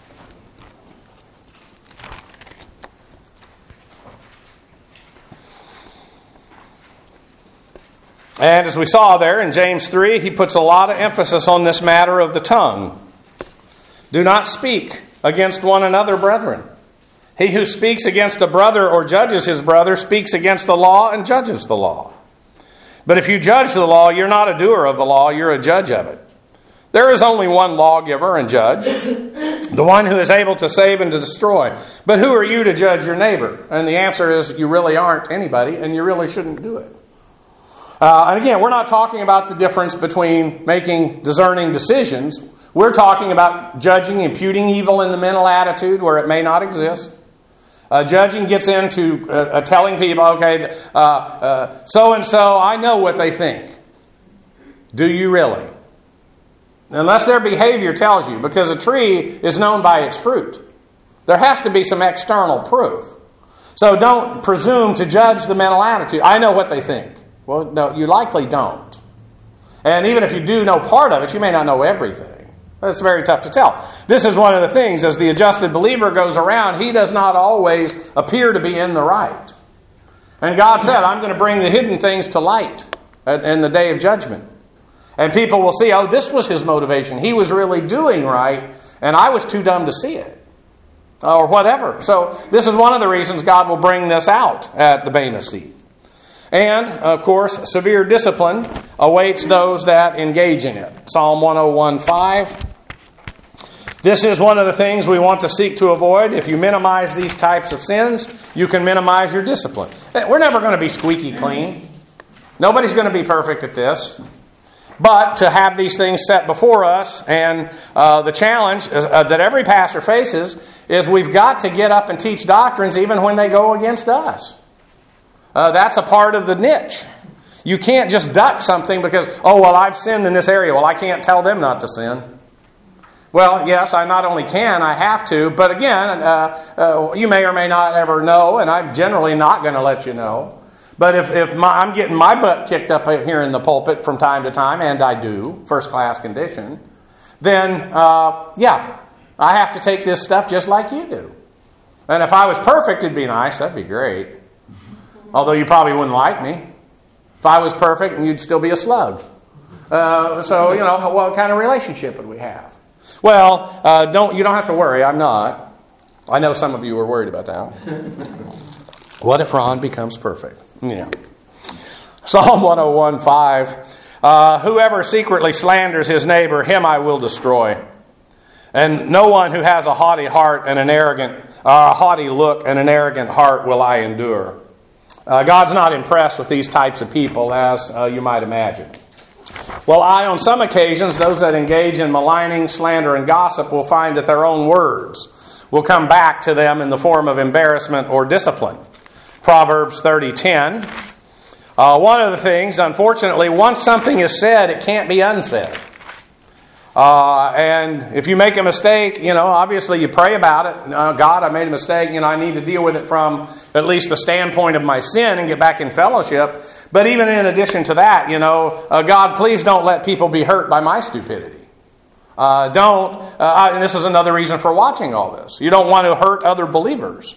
And as we saw there in James three, he puts a lot of emphasis on this matter of the tongue. Do not speak against one another, brethren. He who speaks against a brother or judges his brother speaks against the law and judges the law. But if you judge the law, you're not a doer of the law, you're a judge of it. There is only one lawgiver and judge, the one who is able to save and to destroy. But who are you to judge your neighbor? And the answer is you really aren't anybody, and you really shouldn't do it. Uh, and again, we're not talking about the difference between making discerning decisions. We're talking about judging, imputing evil in the mental attitude where it may not exist. Uh, judging gets into uh, uh, telling people, okay, uh, uh, so-and-so, I know what they think. Do you really? Unless their behavior tells you, because a tree is known by its fruit. There has to be some external proof. So don't presume to judge the mental attitude. I know what they think. Well, no, you likely don't. And even if you do know part of it, you may not know everything. It's very tough to tell. This is one of the things, as the adjusted believer goes around, he does not always appear to be in the right. And God said, I'm going to bring the hidden things to light in the day of judgment. And people will see, oh, this was his motivation. He was really doing right, and I was too dumb to see it. Or whatever. So this is one of the reasons God will bring this out at the Bema seat. And, of course, severe discipline awaits those that engage in it. Psalm one oh one five. This is one of the things we want to seek to avoid. If you minimize these types of sins, you can minimize your discipline. We're never going to be squeaky clean. Nobody's going to be perfect at this. But to have these things set before us, and uh, the challenge is, uh, that every pastor faces is we've got to get up and teach doctrines even when they go against us. Uh, that's a part of the niche. You can't just duck something because, oh, well, I've sinned in this area. Well, I can't tell them not to sin. Well, yes, I not only can, I have to. But again, uh, uh, you may or may not ever know, and I'm generally not going to let you know. But if, if my, I'm getting my butt kicked up here in the pulpit from time to time, and I do, first class condition, then, uh, yeah, I have to take this stuff just like you do. And if I was perfect, it'd be nice. That'd be great. Although you probably wouldn't like me. If I was perfect, and you'd still be a slug. Uh, so, you know, what kind of relationship would we have? Well, uh, don't you don't have to worry. I'm not. I know some of you are worried about that. What if Ron becomes perfect? Yeah. Psalm one oh one five. Uh, Whoever secretly slanders his neighbor, him I will destroy. And no one who has a haughty heart and an arrogant, uh, haughty look and an arrogant heart will I endure. Uh, God's not impressed with these types of people, as uh, you might imagine. Well, I, on some occasions, those that engage in maligning, slander, and gossip will find that their own words will come back to them in the form of embarrassment or discipline. Proverbs thirty ten. Uh, one of the things, unfortunately, once something is said, it can't be unsaid. Uh, and if you make a mistake, you know, obviously you pray about it. Uh, God, I made a mistake. You know, I need to deal with it from at least the standpoint of my sin and get back in fellowship. But even in addition to that, you know, uh, God, please don't let people be hurt by my stupidity. Uh, don't, uh, and this is another reason for watching all this. You don't want to hurt other believers.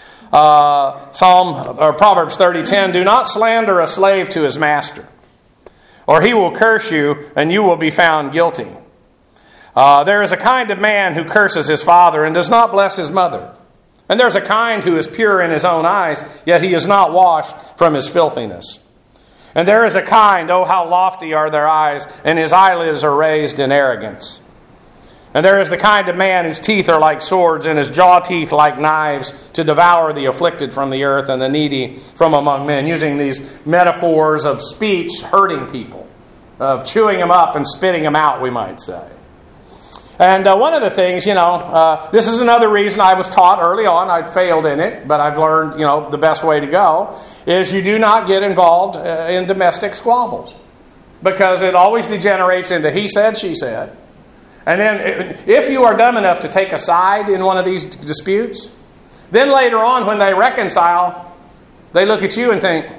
Uh, Psalm or Proverbs thirty ten, do not slander a slave to his master, or he will curse you and you will be found guilty. Uh, there is a kind of man who curses his father and does not bless his mother. And there's a kind who is pure in his own eyes, yet he is not washed from his filthiness. And there is a kind, oh how lofty are their eyes, and his eyelids are raised in arrogance. And there is the kind of man whose teeth are like swords, and his jaw teeth like knives, to devour the afflicted from the earth and the needy from among men. Using these metaphors of speech hurting people, of chewing them up and spitting them out, we might say. And uh, one of the things, you know, uh, this is another reason I was taught early on, I'd failed in it, but I've learned, you know, the best way to go, is you do not get involved uh, in domestic squabbles. Because it always degenerates into he said, she said. And then if you are dumb enough to take a side in one of these disputes, then later on when they reconcile, they look at you and think,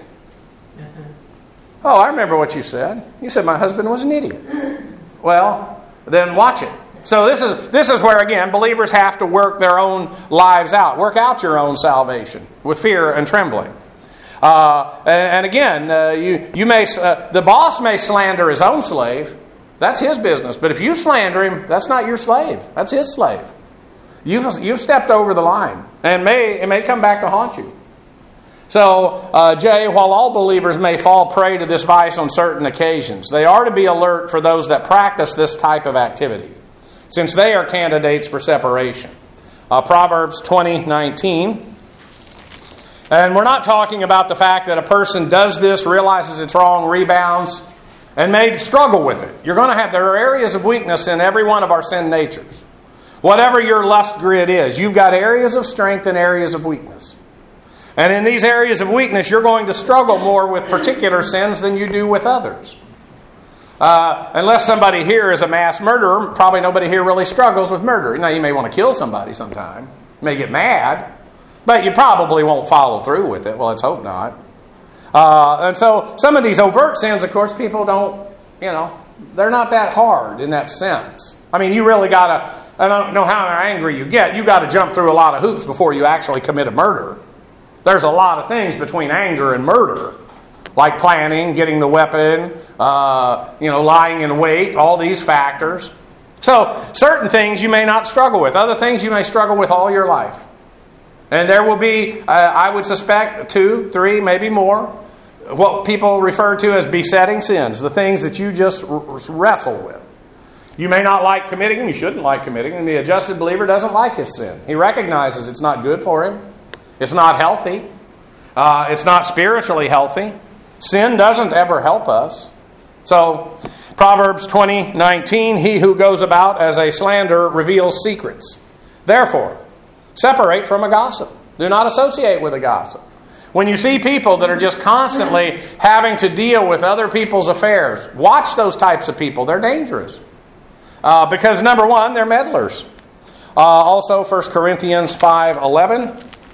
oh, I remember what you said. You said my husband was an idiot. Well, then watch it. So this is this is where, again, believers have to work their own lives out. Work out your own salvation with fear and trembling. Uh, and, and again, uh, you you may uh, the boss may slander his own slave. That's his business. But if you slander him, that's not your slave. That's his slave. You've you've stepped over the line, and may it may come back to haunt you. So, uh, Jay, while all believers may fall prey to this vice on certain occasions, they are to be alert for those that practice this type of activity, since they are candidates for separation. Uh, Proverbs twenty nineteen. And we're not talking about the fact that a person does this, realizes it's wrong, rebounds, and may struggle with it. You're going to have, there are areas of weakness in every one of our sin natures. Whatever your lust grid is, you've got areas of strength and areas of weakness. And in these areas of weakness, you're going to struggle more with particular sins than you do with others. Uh, unless somebody here is a mass murderer, probably nobody here really struggles with murder. Now, you may want to kill somebody sometime. You may get mad, but you probably won't follow through with it. Well, let's hope not. Uh, and so some of these overt sins, of course, people don't, you know, they're not that hard in that sense. I mean, you really got to, I don't know how angry you get, you got to jump through a lot of hoops before you actually commit a murder. There's a lot of things between anger and murder, like planning, getting the weapon, uh, you know, lying in wait, all these factors. So certain things you may not struggle with. Other things you may struggle with all your life. And there will be, uh, I would suspect, two, three, maybe more, what people refer to as besetting sins, the things that you just r- wrestle with. You may not like committing them, you shouldn't like committing them. The adjusted believer doesn't like his sin. He recognizes it's not good for him. It's not healthy. Uh, it's not spiritually healthy. Sin doesn't ever help us. So, Proverbs twenty nineteen, he who goes about as a slanderer reveals secrets. Therefore, separate from a gossip. Do not associate with a gossip. When you see people that are just constantly having to deal with other people's affairs, watch those types of people. They're dangerous. Uh, because, number one, they're meddlers. Uh, also, First Corinthians five eleven.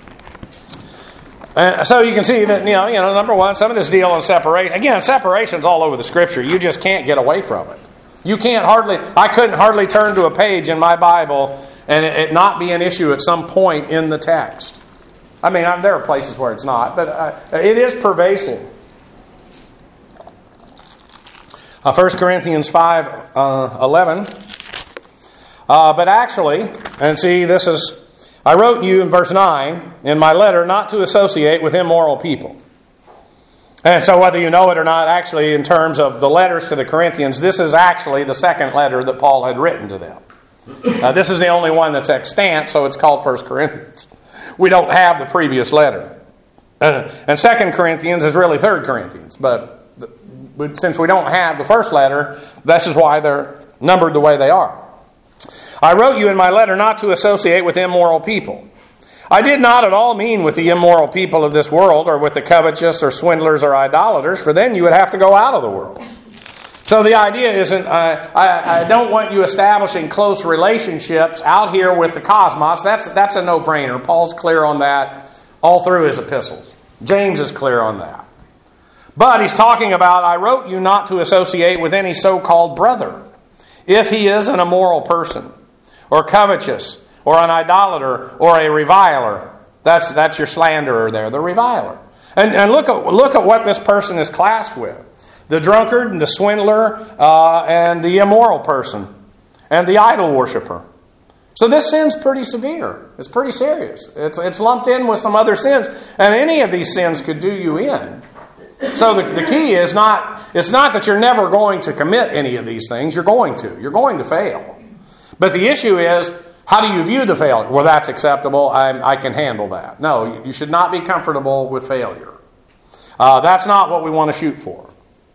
And so you can see that, you know, you know, number one, some of this deal on separation. Again, separation's all over the Scripture. You just can't get away from it. You can't hardly, I couldn't hardly turn to a page in my Bible and it, it not be an issue at some point in the text. I mean, I, there are places where it's not, but uh, it is pervasive. Uh, First Corinthians five eleven. Uh, but actually, and see, this is, I wrote you in verse nine in my letter not to associate with immoral people. And so whether you know it or not, actually in terms of the letters to the Corinthians, this is actually the second letter that Paul had written to them. Uh, this is the only one that's extant, so it's called First Corinthians. We don't have the previous letter. Uh, and Second Corinthians is really Third Corinthians. But, but since we don't have the first letter, this is why they're numbered the way they are. I wrote you in my letter not to associate with immoral people. I did not at all mean with the immoral people of this world, or with the covetous, or swindlers, or idolaters, for then you would have to go out of the world. So the idea isn't, uh, I, I don't want you establishing close relationships out here with the cosmos. That's, that's a no-brainer. Paul's clear on that all through his epistles. James is clear on that. But he's talking about, I wrote you not to associate with any so-called brother, if he is an immoral person, or covetous, or an idolater, or a reviler. That's that's your slanderer there, the reviler. And, and look at look at what this person is classed with: the drunkard, and the swindler, uh, and the immoral person, and the idol worshiper. So this sin's pretty severe. It's pretty serious. It's it's lumped in with some other sins, and any of these sins could do you in. So the, the key is not it's not that you're never going to commit any of these things. You're going to. You're going to fail. But the issue is, how do you view the failure? Well, that's acceptable. I, I can handle that. No, you should not be comfortable with failure. Uh, that's not what we want to shoot for.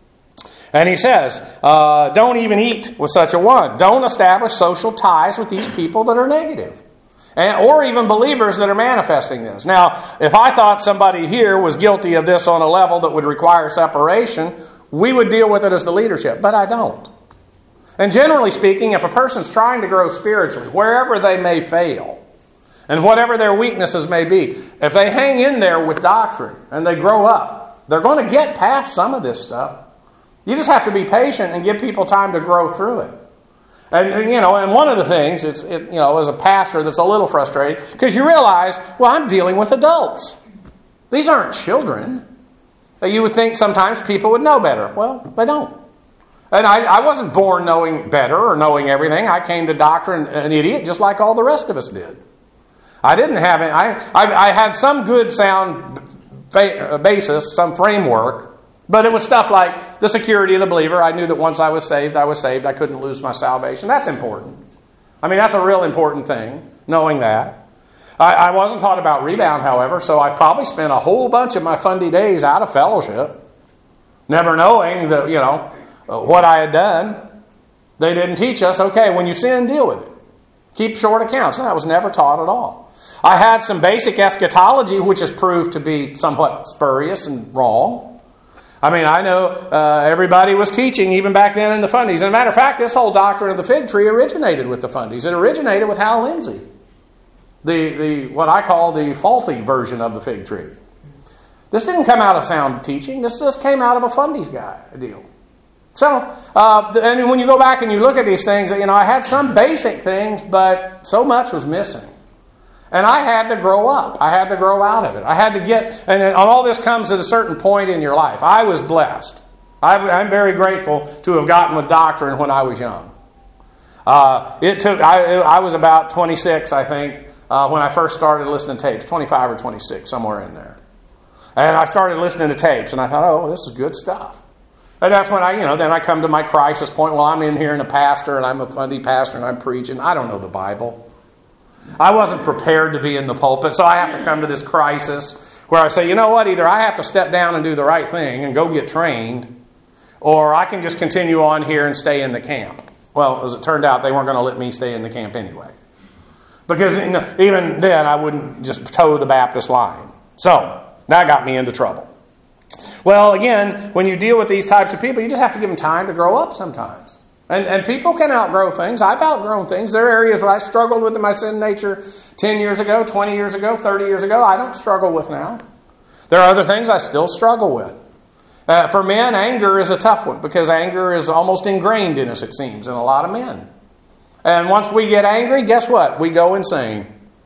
And he says, uh, don't even eat with such a one. Don't establish social ties with these people that are negative. And, or even believers that are manifesting this. Now, if I thought somebody here was guilty of this on a level that would require separation, we would deal with it as the leadership. But I don't. And generally speaking, if a person's trying to grow spiritually, wherever they may fail, and whatever their weaknesses may be, if they hang in there with doctrine and they grow up, they're going to get past some of this stuff. You just have to be patient and give people time to grow through it. And, you know, and one of the things, it's, it, you know, as a pastor, that's a little frustrating, because you realize, well, I'm dealing with adults. These aren't children. You would think sometimes people would know better. Well, they don't. And I, I wasn't born knowing better or knowing everything. I came to doctrine an idiot just like all the rest of us did. I didn't have it. I, I, I had some good sound basis, some framework, but it was stuff like the security of the believer. I knew that once I was saved, I was saved. I couldn't lose my salvation. That's important. I mean, that's a real important thing, knowing that. I, I wasn't taught about rebound, however, so I probably spent a whole bunch of my fundy days out of fellowship, never knowing that, you know, what I had done. They didn't teach us, okay, when you sin, deal with it. Keep short accounts. And that was never taught at all. I had some basic eschatology, which has proved to be somewhat spurious and wrong. I mean, I know uh, everybody was teaching, even back then in the fundies. As a matter of fact, this whole doctrine of the fig tree originated with the fundies. It originated with Hal Lindsey. The, the what I call the faulty version of the fig tree. This didn't come out of sound teaching. This just came out of a fundies guy deal. So, uh, and when you go back and you look at these things, you know, I had some basic things, but so much was missing. And I had to grow up. I had to grow out of it. I had to get, and all this comes at a certain point in your life. I was blessed. I'm very grateful to have gotten with doctrine when I was young. Uh, it took, I, I was about twenty-six, I think, uh, when I first started listening to tapes, twenty-five or twenty-six, somewhere in there. And I started listening to tapes, and I thought, oh, this is good stuff. And that's when I, you know, then I come to my crisis point. Well, I'm in here and a pastor, and I'm a fundy pastor, and I'm preaching. I don't know the Bible. I wasn't prepared to be in the pulpit, so I have to come to this crisis where I say, you know what, either I have to step down and do the right thing and go get trained, or I can just continue on here and stay in the camp. Well, as it turned out, they weren't going to let me stay in the camp anyway. Because you know, even then, I wouldn't just toe the Baptist line. So, that got me into trouble. Well, again, when you deal with these types of people, you just have to give them time to grow up sometimes. And, and people can outgrow things. I've outgrown things. There are areas where I struggled with in my sin nature ten years ago, twenty years ago, thirty years ago. I don't struggle with now. There are other things I still struggle with. Uh, for men, anger is a tough one because anger is almost ingrained in us, it seems, in a lot of men. And once we get angry, guess what? We go insane.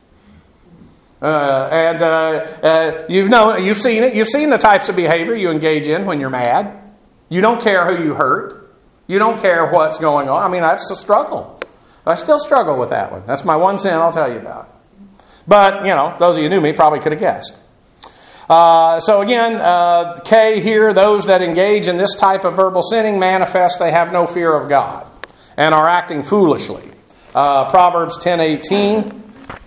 Uh, and uh, uh, you've known, you've seen it. You've seen the types of behavior you engage in when you're mad. You don't care who you hurt. You don't care what's going on. I mean, that's a struggle. I still struggle with that one. That's my one sin I'll tell you about. But, you know, those of you who knew me probably could have guessed. Uh, so again, uh, K here, those that engage in this type of verbal sinning manifest they have no fear of God and are acting foolishly. Uh, Proverbs ten eighteen.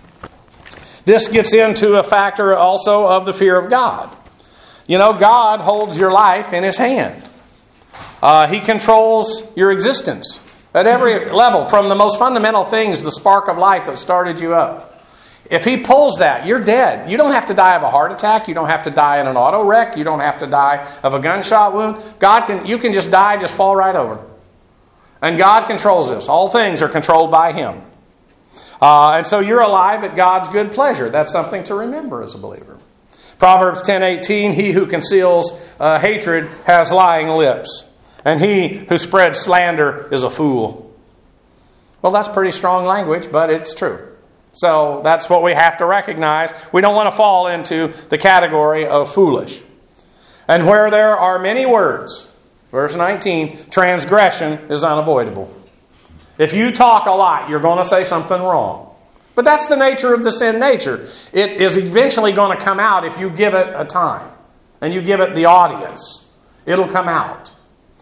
This gets into a factor also of the fear of God. You know, God holds your life in His hand. Uh, he controls your existence at every level, from the most fundamental things, the spark of life that started you up. If He pulls that, you're dead. You don't have to die of a heart attack. You don't have to die in an auto wreck. You don't have to die of a gunshot wound. God can. You can just die, just fall right over. And God controls this. All things are controlled by Him. Uh, and so you're alive at God's good pleasure. That's something to remember as a believer. Proverbs ten eighteen, he who conceals uh, hatred has lying lips, and he who spreads slander is a fool. Well, that's pretty strong language, but it's true. So that's what we have to recognize. We don't want to fall into the category of foolish. And where there are many words, verse nineteen, transgression is unavoidable. If you talk a lot, you're going to say something wrong. But that's the nature of the sin nature. It is eventually going to come out if you give it a time. And you give it the audience. It'll come out.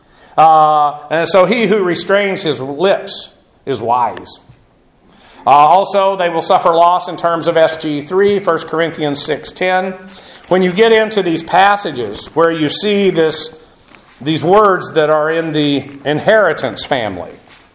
Uh, and so he who restrains his lips is wise. Uh, also, they will suffer loss in terms of S G three, First Corinthians six ten. When you get into these passages where you see this, these words that are in the inheritance family,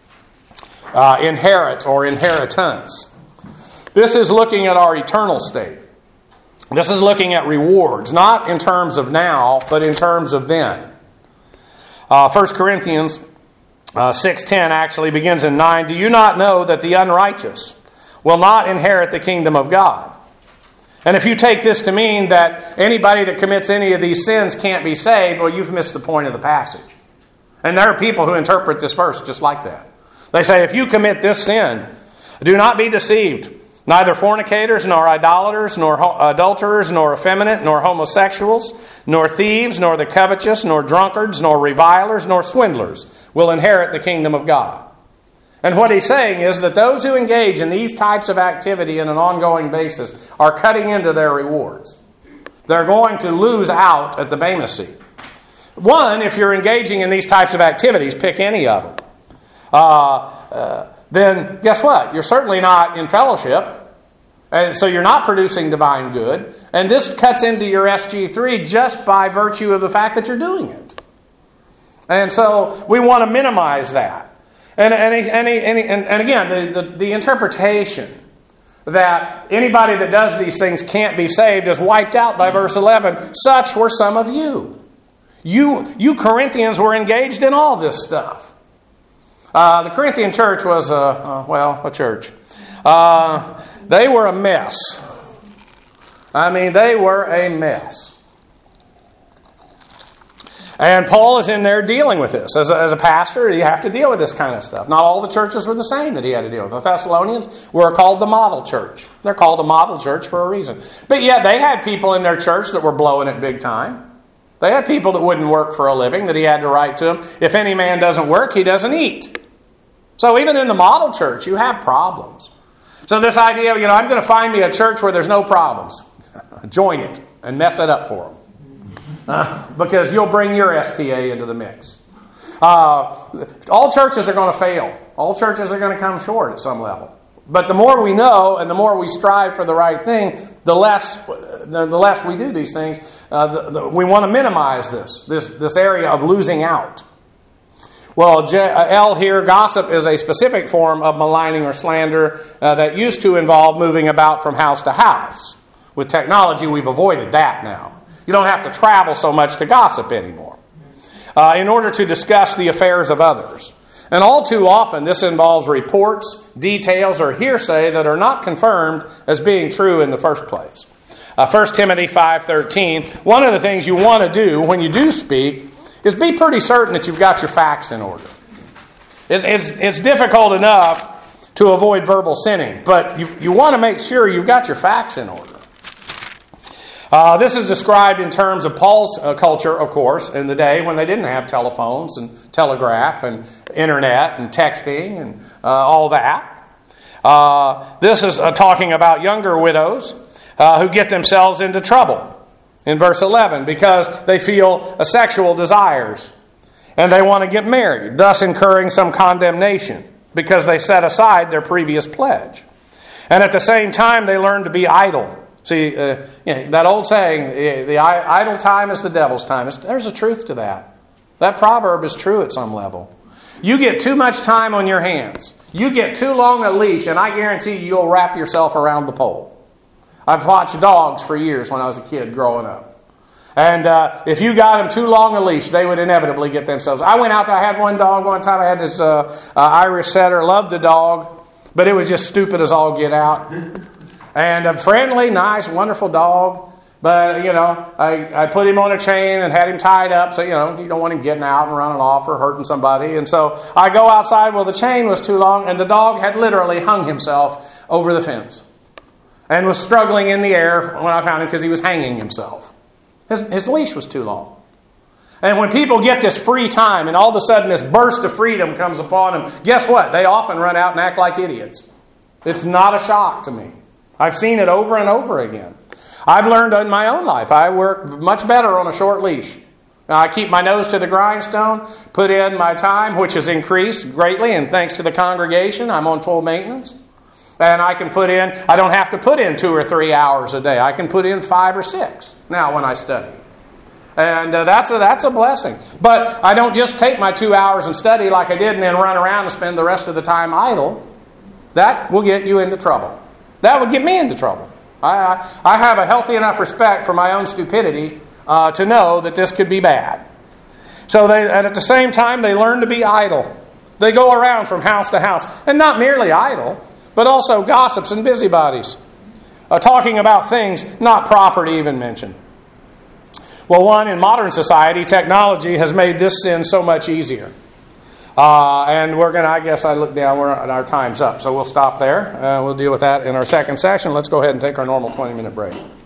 uh, inherit or inheritance, this is looking at our eternal state. This is looking at rewards, not in terms of now, but in terms of then. Uh, First Corinthians Uh, six ten actually begins in nine. Do you not know that the unrighteous will not inherit the kingdom of God? And if you take this to mean that anybody that commits any of these sins can't be saved, well, you've missed the point of the passage. And there are people who interpret this verse just like that. They say, if you commit this sin, do not be deceived. Neither fornicators, nor idolaters, nor adulterers, nor effeminate, nor homosexuals, nor thieves, nor the covetous, nor drunkards, nor revilers, nor swindlers will inherit the kingdom of God. And what he's saying is that those who engage in these types of activity on an ongoing basis are cutting into their rewards. They're going to lose out at the Bema seat. One, if you're engaging in these types of activities, pick any of them. Uh, uh, then guess what? You're certainly not in fellowship. And so you're not producing divine good. And this cuts into your S G three just by virtue of the fact that you're doing it. And so we want to minimize that. And, and, and, and, and again, the, the, the interpretation that anybody that does these things can't be saved is wiped out by verse eleven. Such were some of you. You, you Corinthians were engaged in all this stuff. Uh, the Corinthian church was, a, uh, well, a church. Uh, they were a mess. I mean, they were a mess. And Paul is in there dealing with this. As a, as a pastor, you have to deal with this kind of stuff. Not all the churches were the same that he had to deal with. The Thessalonians were called the model church. They're called a model church for a reason. But yet they had people in their church that were blowing it big time. They had people that wouldn't work for a living that he had to write to them. If any man doesn't work, he doesn't eat. So even in the model church, you have problems. So this idea, you know, I'm going to find me a church where there's no problems. Join it and mess it up for them. Uh, because you'll bring your S T A into the mix. Uh, all churches are going to fail. All churches are going to come short at some level. But the more we know and the more we strive for the right thing, the less the, the less we do these things. Uh, the, the, we want to minimize this, this, this area of losing out. Well, J, uh, L here, gossip is a specific form of maligning or slander uh, that used to involve moving about from house to house. With technology, we've avoided that now. You don't have to travel so much to gossip anymore. Uh, in order to discuss the affairs of others. And all too often, this involves reports, details, or hearsay that are not confirmed as being true in the first place. Uh, First Timothy five thirteen, one of the things you want to do when you do speak is be pretty certain that you've got your facts in order. It's, it's, it's difficult enough to avoid verbal sinning, but you, you want to make sure you've got your facts in order. Uh, this is described in terms of Paul's uh, culture, of course, in the day when they didn't have telephones and telegraph and internet and texting and uh, all that. Uh, this is uh, talking about younger widows uh, who get themselves into trouble in verse eleven because they feel uh, sexual desires and they want to get married, thus incurring some condemnation because they set aside their previous pledge. And at the same time, they learn to be idle. See, uh, you know, that old saying, the, the idle time is the devil's time. It's, there's a truth to that. That proverb is true at some level. You get too much time on your hands. You get too long a leash, and I guarantee you, you'll wrap yourself around the pole. I've watched dogs for years when I was a kid growing up. And uh, if you got them too long a leash, they would inevitably get themselves. I went out there, I had one dog one time. I had this uh, uh, Irish setter, loved the dog, but it was just stupid as all get out. And a friendly, nice, wonderful dog. But, you know, I, I put him on a chain and had him tied up. So, you know, you don't want him getting out and running off or hurting somebody. And so I go outside. Well, the chain was too long. And the dog had literally hung himself over the fence. And was struggling in the air when I found him because he was hanging himself. His, his leash was too long. And when people get this free time and all of a sudden this burst of freedom comes upon them, guess what? They often run out and act like idiots. It's not a shock to me. I've seen it over and over again. I've learned in my own life. I work much better on a short leash. I keep my nose to the grindstone, put in my time, which has increased greatly, and thanks to the congregation, I'm on full maintenance. And I can put in, I don't have to put in two or three hours a day. I can put in five or six now when I study. And uh, that's, a, that's a blessing. But I don't just take my two hours and study like I did and then run around and spend the rest of the time idle. That will get you into trouble. That would get me into trouble. I, I, I have a healthy enough respect for my own stupidity uh, to know that this could be bad. So they, and at the same time, they learn to be idle. They go around from house to house. And not merely idle, but also gossips and busybodies. Uh, talking about things not proper to even mention. Well, one, in modern society, technology has made this sin so much easier. Uh, and we're going to, I guess I look down, we're, our time's up. So we'll stop there. Uh, we'll deal with that in our second session. Let's go ahead and take our normal twenty-minute break.